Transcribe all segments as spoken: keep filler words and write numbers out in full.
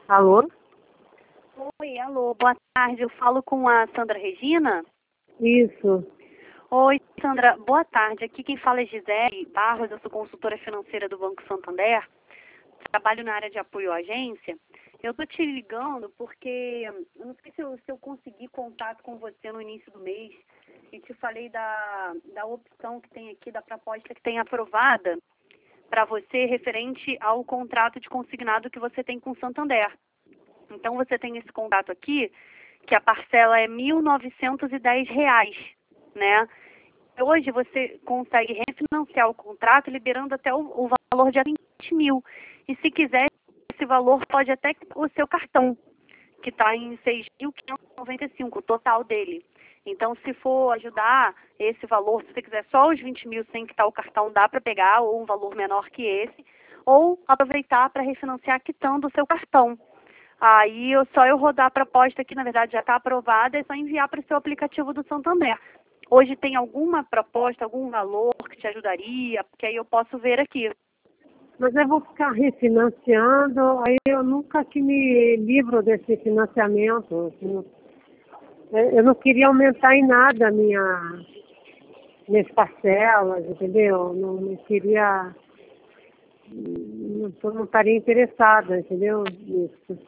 Alô? Oi, alô, boa tarde. Eu falo com a Sandra Regina. Isso. Oi, Sandra, boa tarde. Aqui quem fala é Gisele Barros, eu sou consultora financeira do Banco Santander. Trabalho na área de apoio à agência. Eu tô te ligando porque eu não sei se eu, se eu consegui contato com você no início do mês e te falei da, da opção que tem aqui, da proposta que tem aprovada para você referente ao contrato de consignado que você tem com o Santander. Então, você tem esse contrato aqui, que a parcela é mil novecentos e dez reais, né? Hoje, você consegue refinanciar o contrato liberando até o, o valor de vinte mil. E se quiser, esse valor pode até o seu cartão, que está em seis mil quinhentos e noventa e cinco, o total dele. Então, se for ajudar esse valor, se você quiser só os vinte mil sem quitar o cartão, dá para pegar, ou um valor menor que esse, ou aproveitar para refinanciar quitando o seu cartão. Aí eu, só eu rodar a proposta que, na verdade, já está aprovada, é só enviar para o seu aplicativo do Santander. Hoje tem alguma proposta, algum valor que te ajudaria? Porque aí eu posso ver aqui. Mas eu vou ficar refinanciando, aí eu nunca que me livro desse financiamento. Eu não queria aumentar em nada a minha, minhas parcelas, entendeu? Não, não queria, não, não estaria interessada, entendeu? Nisso.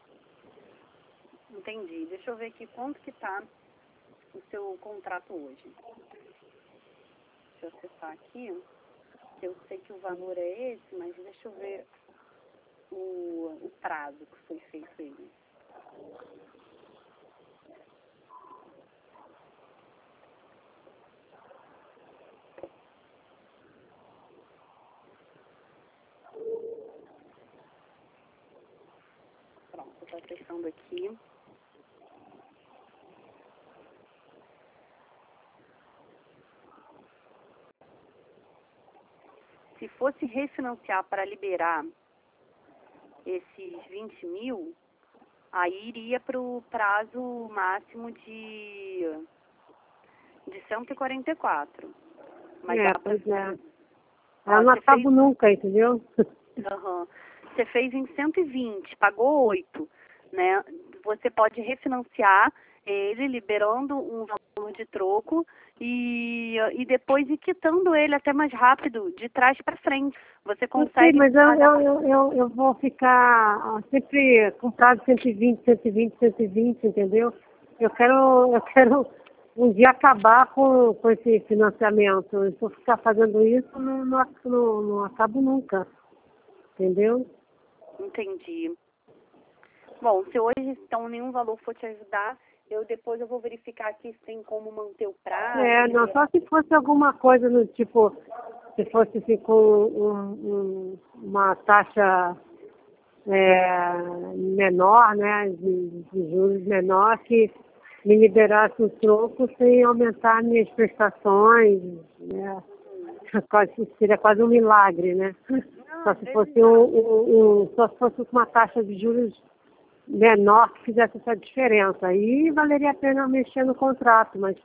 Entendi. Deixa eu ver aqui quanto que está o seu contrato hoje. Deixa eu acessar aqui. Eu sei que o valor é esse, mas deixa eu ver o, o prazo que foi feito ele. Pronto, está acessando aqui. Se fosse refinanciar para liberar esses vinte mil, aí iria para o prazo máximo de, de cento e quarenta e quatro. Mas É, dá pra, pois é. ó, Eu não você acabo fez, nunca, entendeu? uhum, você fez em cento e vinte, pagou oito, né? Você pode refinanciar ele, liberando um valor de troco e, e depois ir quitando ele até mais rápido, de trás para frente. Você Eu sei, consegue mas eu, pagar. eu, eu, eu, eu vou ficar ó, sempre com prazo cento e vinte, cento e vinte, cento e vinte, entendeu? Eu quero, eu quero um dia acabar com, com esse financiamento. Se eu ficar fazendo isso, não, não, não, não acabo nunca, entendeu? Entendi. Bom, se hoje então nenhum valor for te ajudar, eu depois eu vou verificar aqui se tem como manter o prazo. É, não, só se fosse alguma coisa no tipo, se fosse assim, com um, um, uma taxa é, menor, né, de, de juros menor, que me liberasse o troco sem aumentar minhas prestações, né? Quase, seria quase um milagre, né? Só se fosse um, um, um, só se fosse uma taxa de juros menor que fizesse essa diferença. Aí valeria a pena mexer no contrato, mas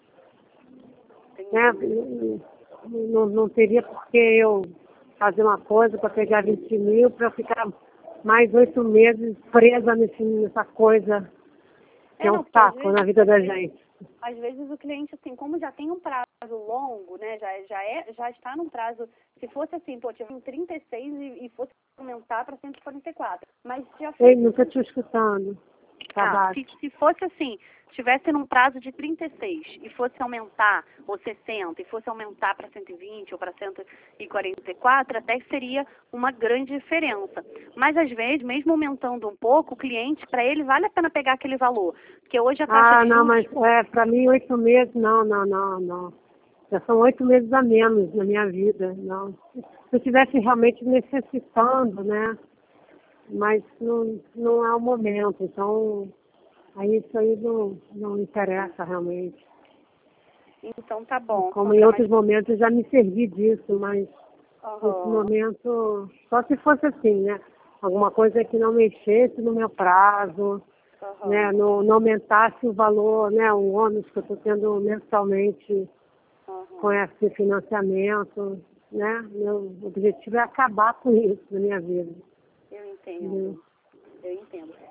né, não, não teria por que eu fazer uma coisa para pegar vinte mil para eu ficar mais oito meses presa nesse, nessa coisa que é, É, um não, porque às saco vezes, na vida às da vezes, gente. às vezes o cliente, assim, como já tem um prazo longo, né, já, já, é, já está num prazo, se fosse assim, pô, tive um trinta e seis e, e fosse aumentar para cento e quarenta e quatro, mas já Ei, fez. não estou te escutando. Tá Ah, baixo. se, se fosse assim, tivesse num prazo de trinta e seis e fosse aumentar, ou sessenta, e fosse aumentar para cento e vinte ou para cento e quarenta e quatro, até seria uma grande diferença. Mas às vezes, mesmo aumentando um pouco, o cliente, para ele, vale a pena pegar aquele valor. Porque hoje a taxa Ah, de não, juros. mas é, para mim oito meses, não, não, não, não. Já são oito meses a menos na minha vida, não. Se eu estivesse realmente necessitando, né? Mas não, não é o momento, então aí isso aí não, não interessa realmente. Então tá bom, Como em Sandra, mas. outros momentos eu já me servi disso, mas nesse Aham, momento, só se fosse assim, né? Alguma coisa que não mexesse no meu prazo, né? aham, Não, não aumentasse o valor, né? O ônus que eu estou tendo mensalmente com aham. esse financiamento, né? Meu objetivo é acabar com isso na minha vida. Eu Entendeu? entendo, eu entendo.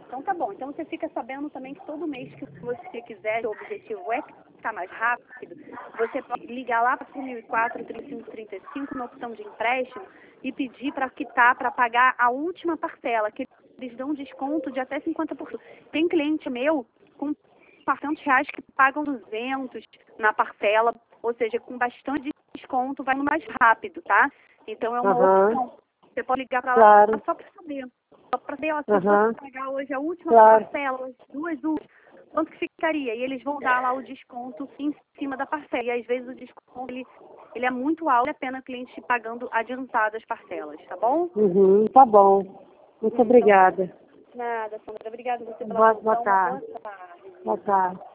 Então tá bom. Então você fica sabendo também que todo mês que você quiser, o objetivo é ficar mais rápido, você pode ligar lá para o mil e quatro, trinta e cinco, trinta e cinco na opção de empréstimo e pedir para quitar, para pagar a última parcela, que eles dão um desconto de até cinquenta por cento. Tem cliente meu com quatrocentos reais que pagam duzentos na parcela, ou seja, com bastante desconto vai mais rápido, tá? Então é uma Uhum. opção. Você pode ligar para lá Claro. só para saber. Só para saber, ó, se Uhum. eu fosse pagar hoje a última Claro. parcela, as duas últimas, quanto que ficaria? E eles vão dar lá o desconto em cima da parcela. E às vezes o desconto ele, ele é muito alto, vale a pena o cliente ir pagando adiantado as parcelas, tá bom? Uhum. Tá bom. Muito Então, obrigada. nada, Sandra. Obrigada a você pela Boa, atenção. boa tarde. Uma boa tarde. Boa tarde.